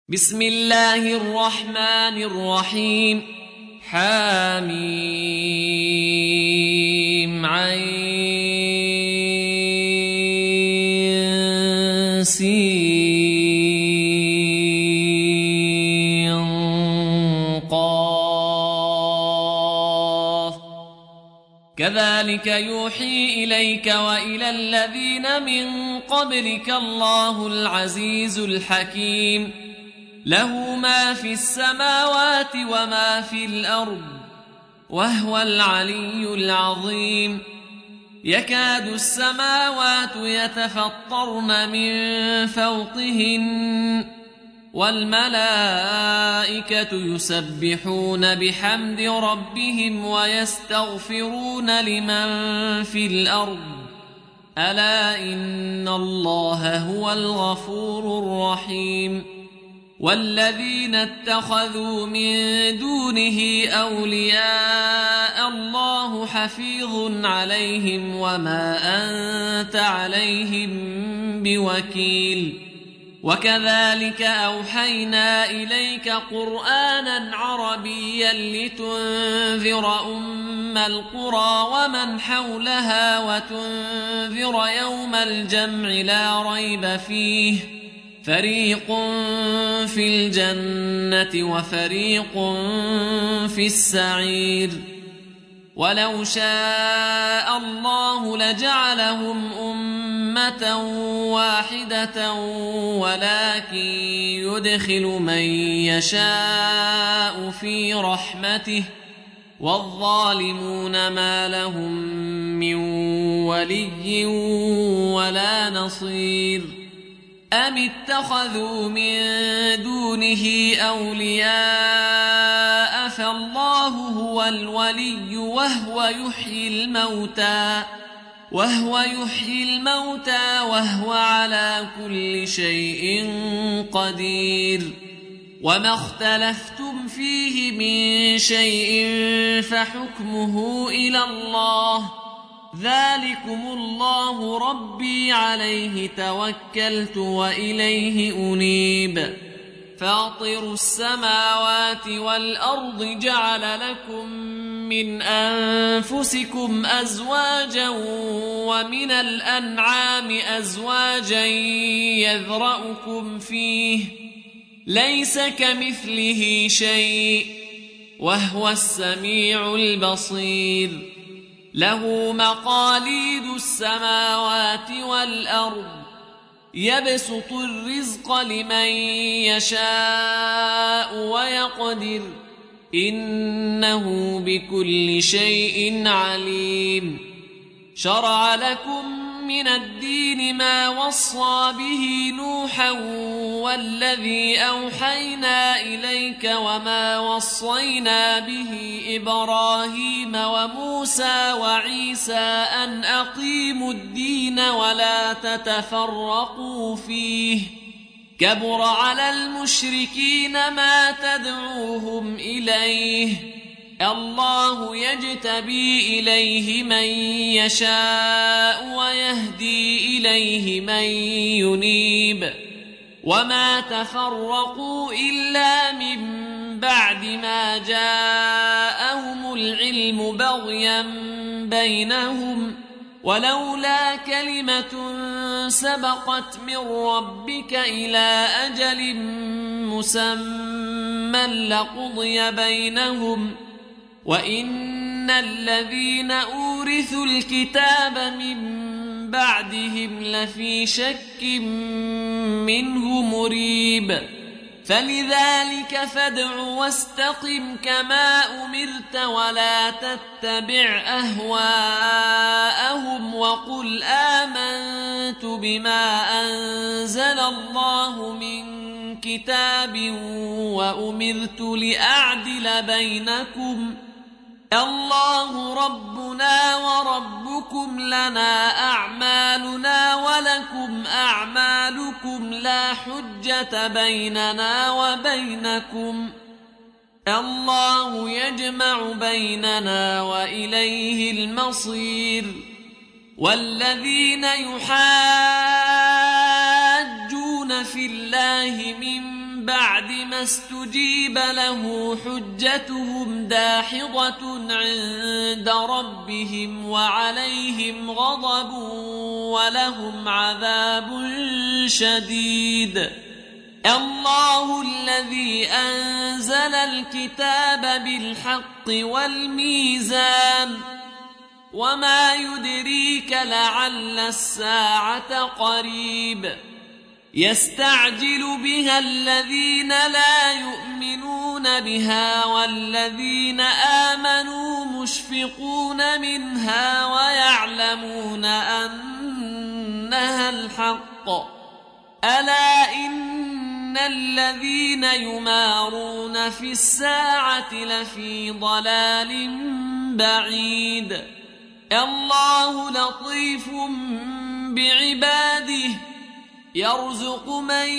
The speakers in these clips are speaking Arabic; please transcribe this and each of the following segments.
بسم الله الرحمن الرحيم حميم عين سين قاف كذلك يوحي إليك وإلى الذين من قبلك الله العزيز الحكيم له ما في السماوات وما في الأرض وهو العلي العظيم يكاد السماوات يتفطرن من فوقهن والملائكة يسبحون بحمد ربهم ويستغفرون لمن في الأرض ألا إن الله هو الغفور الرحيم والذين اتخذوا من دونه أولياء الله حفيظ عليهم وما أنت عليهم بوكيل وكذلك أوحينا إليك قرآنا عربيا لتنذر أم القرى ومن حولها وتنذر يوم الجمع لا ريب فيه فريق في الجنة وفريق في السعير ولو شاء الله لجعلهم أمة واحدة ولكن يدخل من يشاء في رحمته والظالمون ما لهم من ولي ولا نصير أم اتخذوا من دونه أولياء فالله هو الولي وهو يحيي الموتى وهو على كل شيء قدير وما اختلفتم فيه من شيء فحكمه إلى الله ذلكم الله ربي عليه توكلت وإليه أنيب فاطر السماوات والأرض جعل لكم من أنفسكم أزواجا ومن الأنعام أزواجا يذرأكم فيه ليس كمثله شيء وهو السميع البصير له مقاليد السماوات والأرض يبسط الرزق لمن يشاء ويقدر إنه بكل شيء عليم شرع لكم من الدين ما وصى به نوحا والذي أوحينا إليك وما وصينا به إبراهيم وموسى وعيسى أن أقيموا الدين ولا تتفرقوا فيه كبر على المشركين ما تدعوهم إليه الله يجتبي إليه من يشاء ويهدي إليه من ينيب وما تفرقوا إلا من بعد ما جاءهم العلم بغيا بينهم ولولا كلمة سبقت من ربك إلى أجل مسمى لقضي بينهم وإن الذين أورثوا الكتاب من بعدهم لفي شك منه مريب فلذلك فادع واستقم كما أمرت ولا تتبع أهواءهم وقل آمنت بما أنزل الله من كتاب وأمرت لأعدل بينكم الله ربنا وربكم لنا أعمالنا ولكم أعمالكم لا حجة بيننا وبينكم الله يجمع بيننا وإليه المصير والذين يحاجون في الله من بعد ما استجيب له حجتهم داحضة عند ربهم وعليهم غضب ولهم عذاب شديد. الله الذي أنزل الكتاب بالحق والميزان وما يدريك لعل الساعة قريب. يستعجل بها الذين لا يؤمنون بها والذين آمنوا مشفقون منها ويعلمون أنها الحق. ألا إن الذين يمارون في الساعة لفي ضلال بعيد. الله لطيف بعباده يرزق من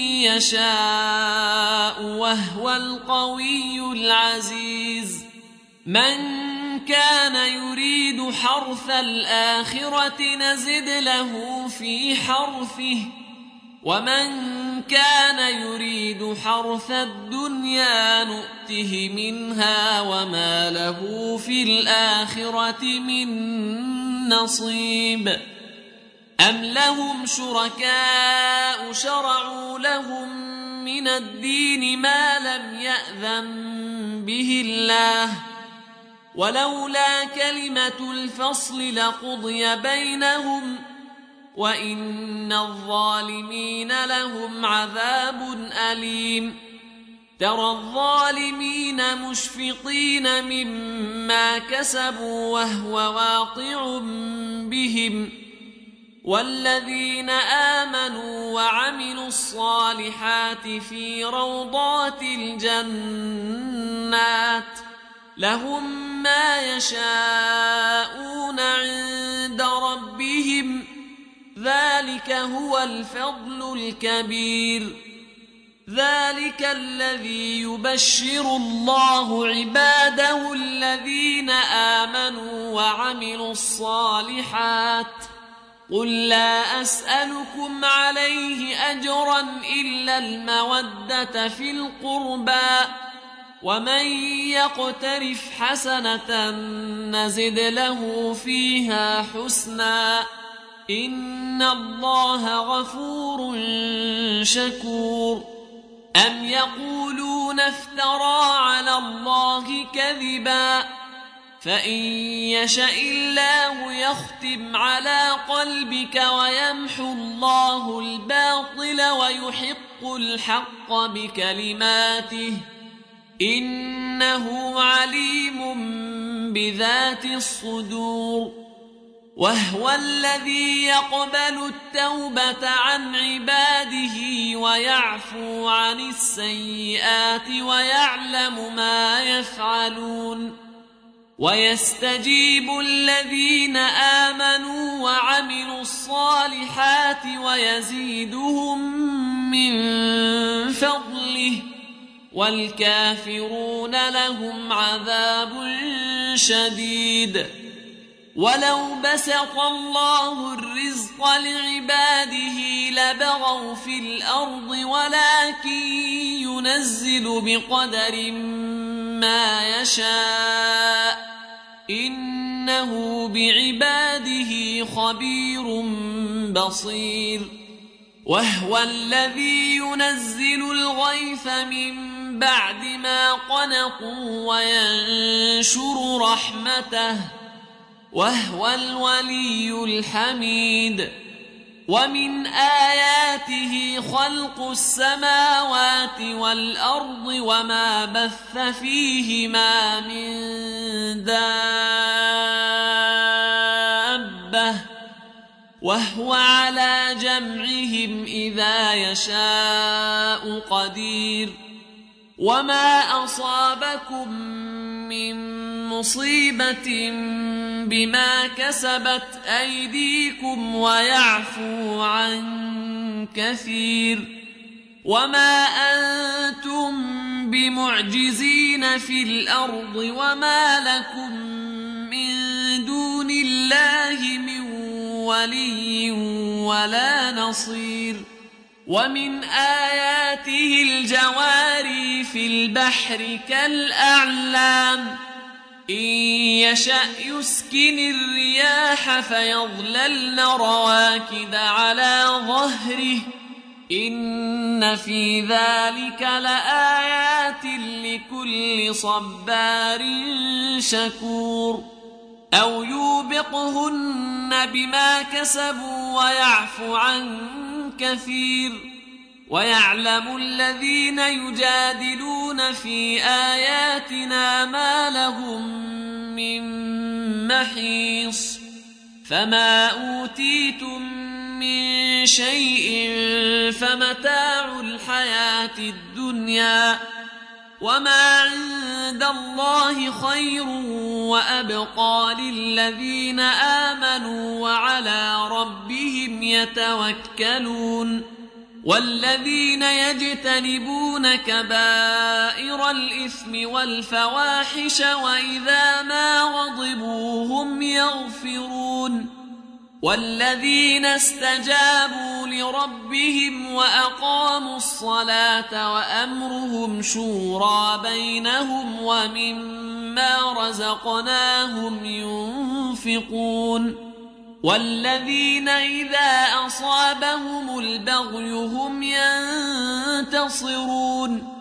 يشاء وهو القوي العزيز. من كان يريد حرث الآخرة نزد له في حرثه ومن كان يريد حرث الدنيا نؤته منها وما له في الآخرة من نصيب. أم لهم شركاء شرعوا لهم من الدين ما لم يأذن به الله ولولا كلمة الفصل لقضي بينهم وإن الظالمين لهم عذاب أليم. ترى الظالمين مشفقين مما كسبوا وهو واقع بهم والذين آمنوا وعملوا الصالحات في روضات الجنات لهم ما يشاءون عند ربهم ذلك هو الفضل الكبير. ذلك الذي يبشر الله عباده الذين آمنوا وعملوا الصالحات. قل لا أسألكم عليه أجرا إلا المودة في القربى ومن يقترف حسنة نزد له فيها حسنا إن الله غفور شكور. أم يقولون افترى على الله كذبا فإن يشأ الله يختم على قلبك ويمحو الله الباطل ويحق الحق بكلماته إنه عليم بذات الصدور. وهو الذي يقبل التوبة عن عباده ويعفو عن السيئات ويعلم ما يفعلون. ويستجيب الذين آمنوا وعملوا الصالحات ويزيدهم من فضله والكافرون لهم عذاب شديد. ولو بسط الله الرزق لعباده لبغوا في الأرض ولكن ينزل بقدر ما يشاء إنه بعباده خبير بصير. وهو الذي ينزل الغيث من بعد ما قنطوا وينشر رحمته وهو الولي الحميد. ومن آياته خلق السماوات والأرض وما بث فيهما من دابة وهو على جمعهم إذا يشاء قدير. وما أصابكم من مصيبة بما كسبت أيديكم ويعفو عن كثير. وما أنتم بمعجزين في الأرض وما لكم من دون الله من ولي ولا نصير. ومن آياته الجواري في البحر كالأعلام إن يشأ يسكن الرياح فيظللن رواكد على ظهره إن في ذلك لآيات لكل صبار شكور أو يوبقهن بما كسبوا ويعفو عن كثير ويعلم الذين يجادلون في آياتنا ما لهم من محيص فما أوتيتم من شيء فمتاع الحياة الدنيا وما عند الله خير وأبقى للذين آمنوا وعلى ربهم يتوكلون والذين يجتنبون كبائر الإثم والفواحش وإذا ما غضبوا هم يغفرون والذين استجابوا لربهم وأقاموا الصلاة وأمرهم شورى بينهم ومما رزقناهم ينفقون والذين إذا أصابهم البغي هم ينتصرون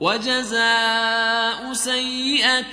وجزاء سيئة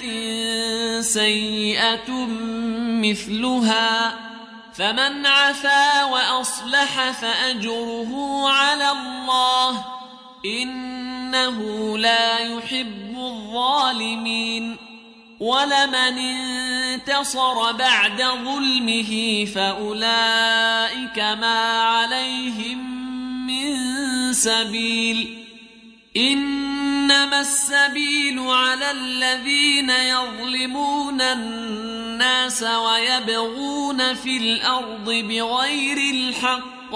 سيئة مثلها فمن عفا وأصلح فأجره على الله إنه لا يحب الظالمين ولمن انتصر بعد ظلمه فأولئك ما عليهم من سبيل إنما السبيل على الذين يظلمون الناس ويبغون في الأرض بغير الحق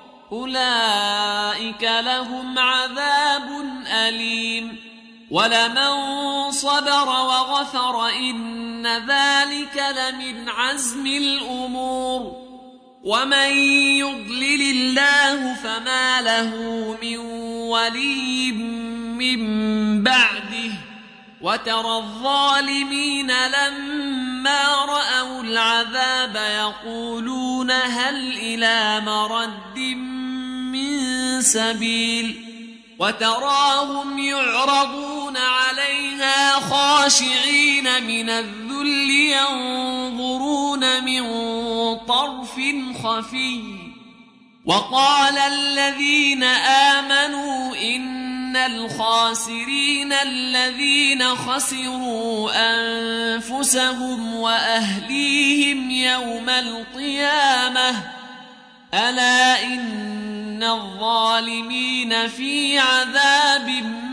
أولئك لهم عذاب أليم ولمن صبر وغفر إن ذلك لمن عزم الأمور ومن يضلل الله فما له من ولي من بعده وترى الظالمين لما رأوا العذاب يقولون هل إلى مرد من سبيل وتراهم يعرضون عليها خاشعين من الذل ينظرون من طرف خفي وقال الذين آمنوا إن الخاسرين الذين خسروا أنفسهم وأهليهم يوم القيامة ألا إن الظالمين في عذاب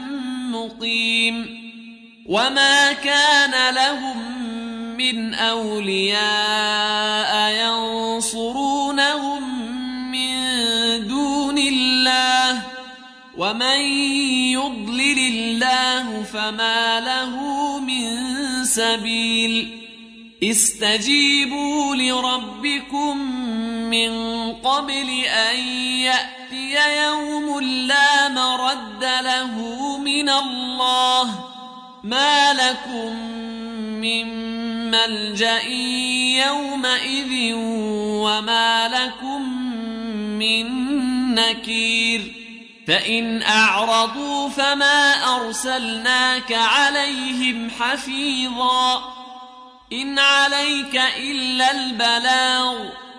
مقيم وما كان لهم من أولياء ينصرونهم من دون الله ومن يضلل الله فما له من سبيل استجيبوا لربكم من قبل أن يأتي يوم لا مرد له من الله ما لكم من ملجأ يومئذ وما لكم من نكير فإن أعرضوا فما أرسلناك عليهم حفيظا إن عليك إلا البلاغ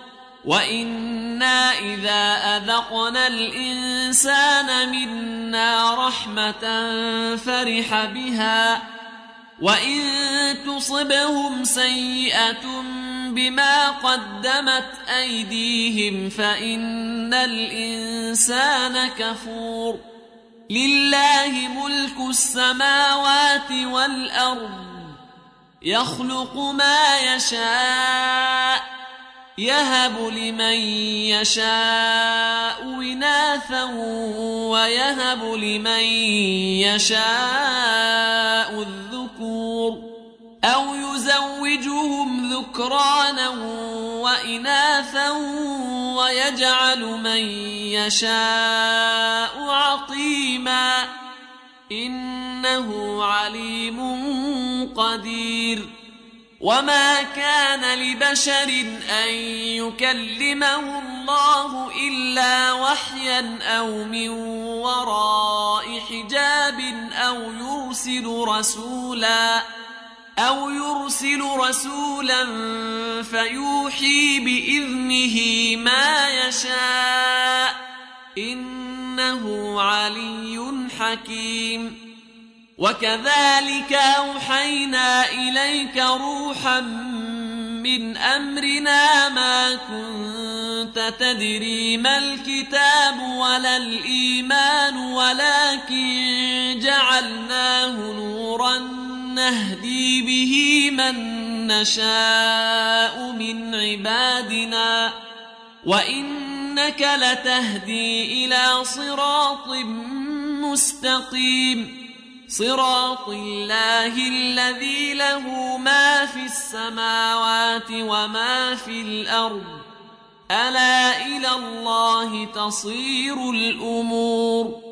وإنا إذا أذقنا الإنسان منا رحمة فرح بها وإن تصبهم سيئة بما قدمت أيديهم فإن الإنسان كفور لله ملك السماوات والأرض يخلق ما يشاء يهب لمن يشاء إناثا ويهب لمن يشاء الذكور أو يزوجهم ذكرانا وإناثا ويجعل من يشاء عقيما إنه عليم قدير وما كان لبشر أن يكلمه الله إلا وحيا أو من وراء حجاب أو يرسل رسولا فيوحي بإذنه ما يشاء إنه علي حكيم وكذلك أوحينا إليك روحا من أمرنا ما كنت تدري ما الكتاب ولا الإيمان ولكن جعلناه نورا نهدي به من نشاء من عبادنا وإنك لتهدي إلى صراط مستقيم صراط الله الذي له ما في السماوات وما في الأرض ألا إلى الله تصير الأمور